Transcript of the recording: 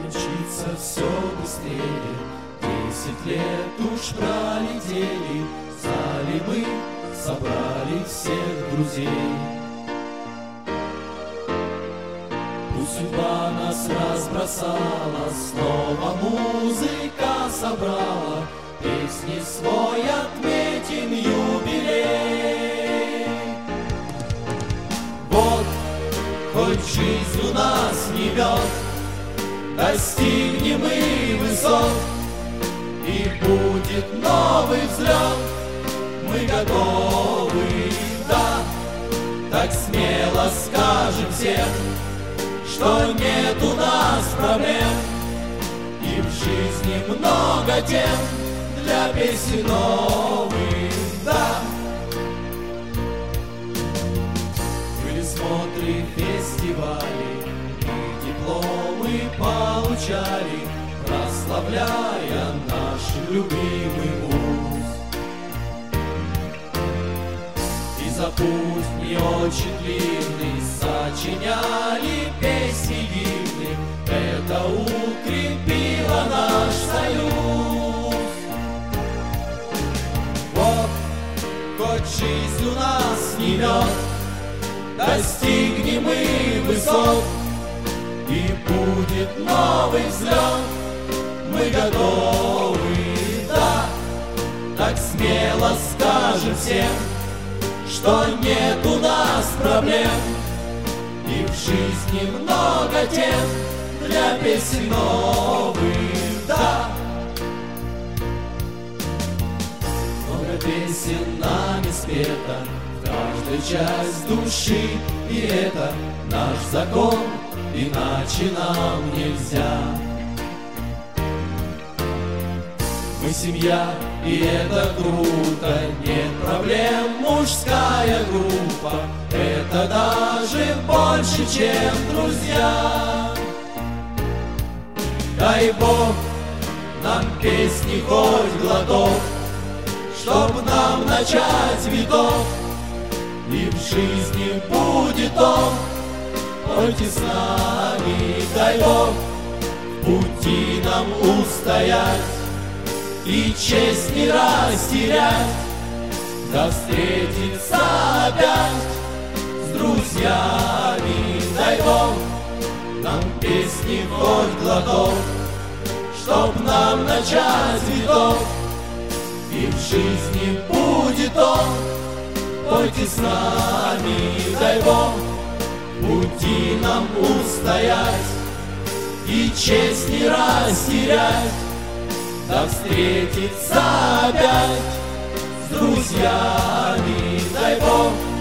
Мчится все быстрее, 10 лет уж пролетели, в зале мы собрали всех друзей. Пусть судьба нас разбросала, снова музыка собрала, песни свой отметим юбилей. Вот, хоть жизнь у нас не мед, достигнем мы высот, и будет новый взлет. Мы готовы, да, так смело скажем всем, что нет у нас проблем, и в жизни много тем для песен новых, да. Были смотры, фестивали, и дипломы получали, прославляя наш любимый вуз. И за путь не очень длинный сочиняли песни гимны, это укрепило наш союз. Вот, хоть жизнь у нас не мед, достигнем мы высот, и будет новый взлет. Мы готовы, да, так смело скажем всем, что нет у нас проблем, и в жизни много тем для песен новых, да. Много песен нами спета, в каждой часть души, и это наш закон, иначе нам нельзя. Мы семья, и это круто, нет проблем, мужская группа, это даже больше, чем друзья. Дай Бог нам песни хоть глоток, чтоб нам начать виток, и в жизни будет он, пойте с нами, дай Бог, в пути нам устоять и честь не растерять, да встретиться опять с друзьями. Дай Бог нам песни хоть глоток, чтоб нам начать виток, и в жизни будет он, пойте с нами. Дай Бог пути нам устоять и честь не растерять, да встретиться опять с друзьями. Дай Бог